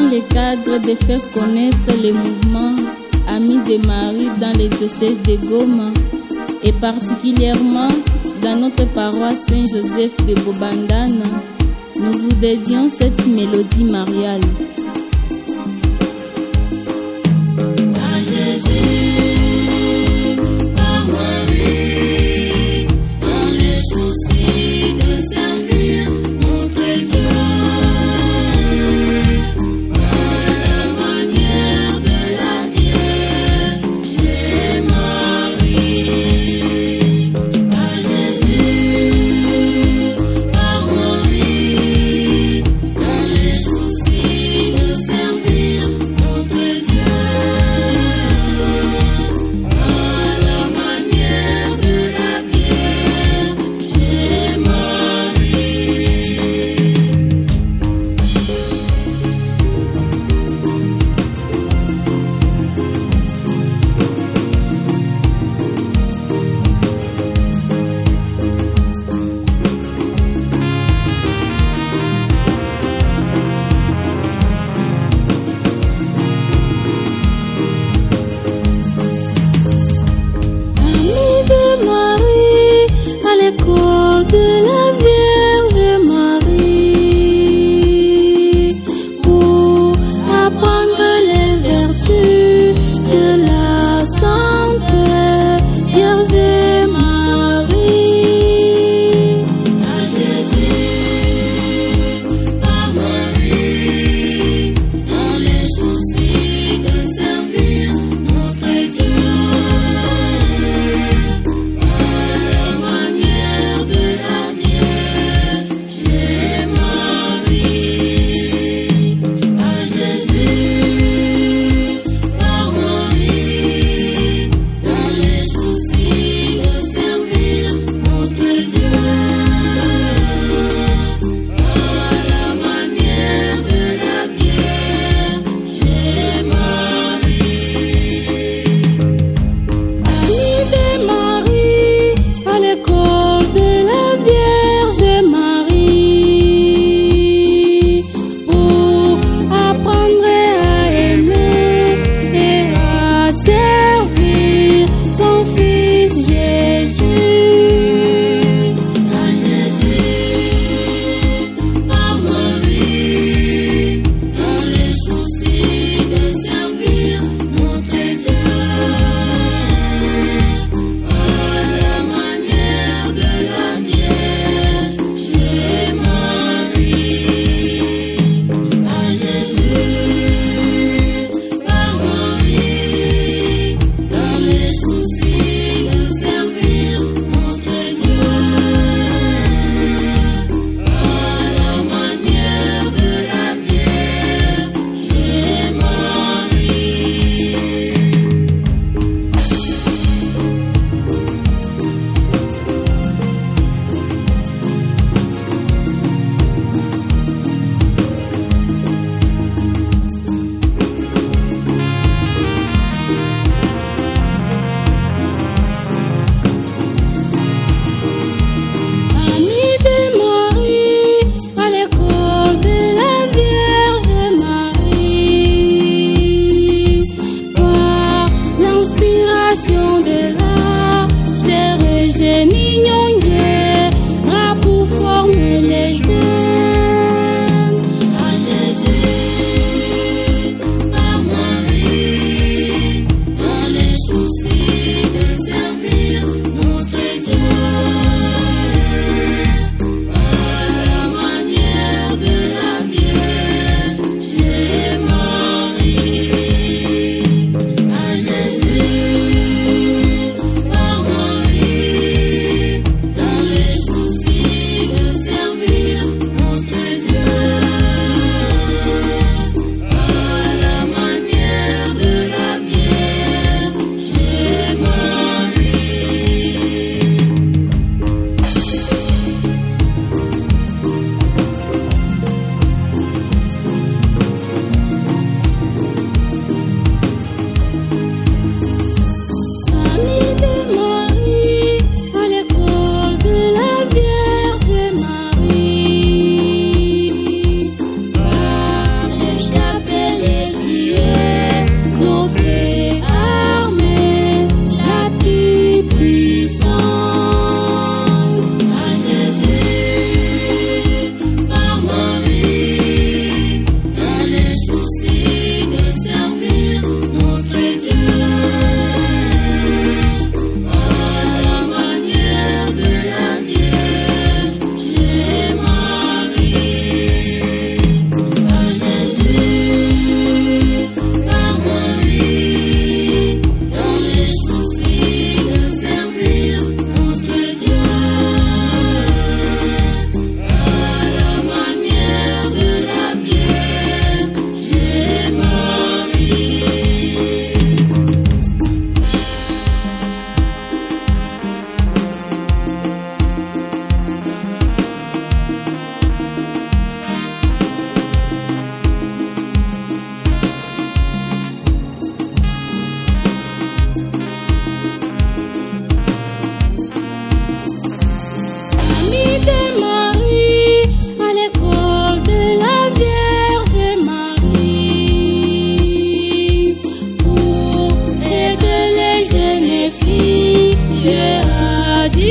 dans le cadre de faire connaître les mouvements Amis de Marie dans le diocèse de Goma et particulièrement dans notre paroisse Saint-Joseph de Bobandana, nous vous dédions cette mélodie mariale. Soucis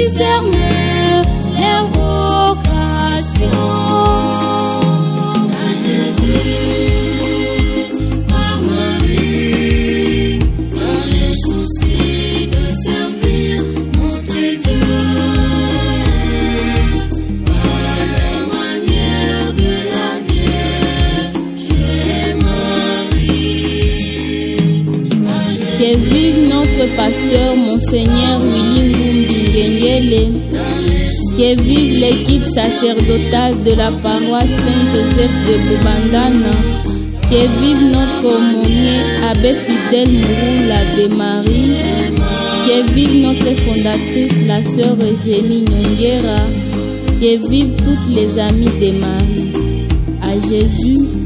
discerner les vocations. À Jésus, par Marie, dans les soucis de servir notre Dieu, par la manière de la Vierge Marie. Que vive notre pasteur, Monseigneur Willy Ngumbi Ngengele. Que vive l'équipe sacerdotale de la paroisse Saint-Joseph de Bobandana. Que vive notre aumônier Abbé Fidèle Mouroula de Marie. Que vive notre fondatrice, la sœur Eugénie Nyongera. Que vive toutes les amies de Marie. À Jésus.